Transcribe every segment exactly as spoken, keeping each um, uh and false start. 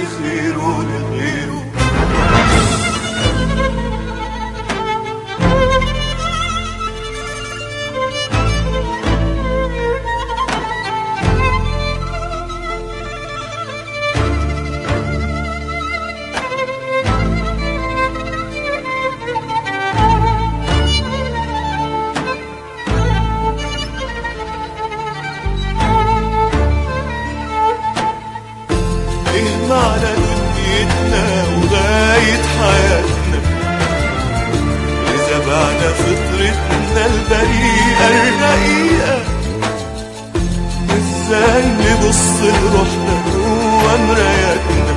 خيره لغيره. ايه معنى دنيتنا وغاية حياتنا إذا بعنا فطرتنا البريئة الرقيقة؟ ازاي نبص لروحنا جوا مراياتنا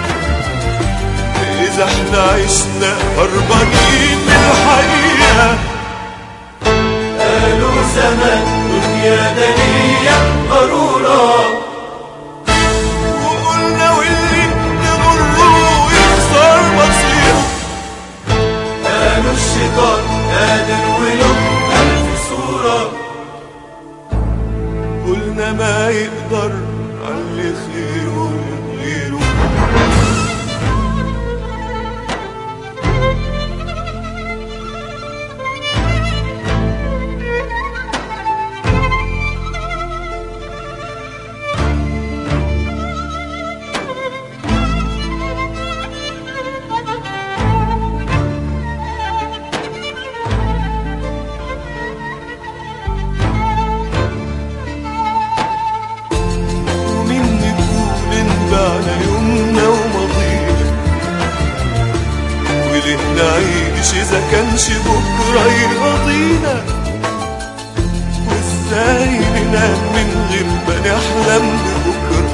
إذا احنا عشنا هربانين من الحقيقة؟ قالوا زمان دنيا دنيا ضرورة، الشيطان قادر وله ألف صورة. قلنا ما يقدر علي خيره لغيره. يومنا وماضينا وليه نعيش إذا كانش بكرة يرضينا؟ وإزاي ننام من غير ما نحلم ببكرة؟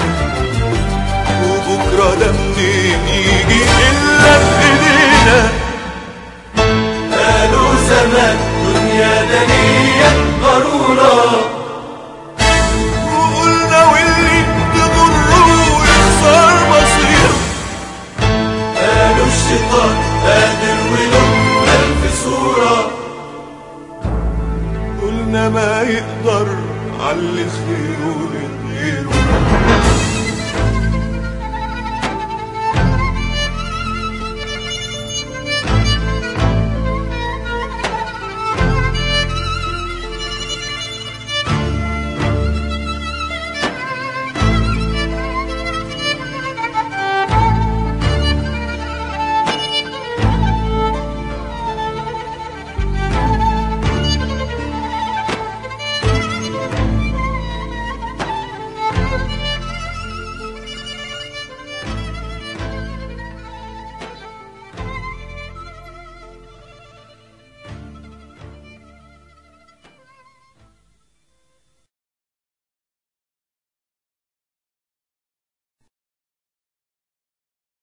وبكرة ده منين يجي إلا بإيدينا؟ قالوا زمان دنيا دنيا ضرورة،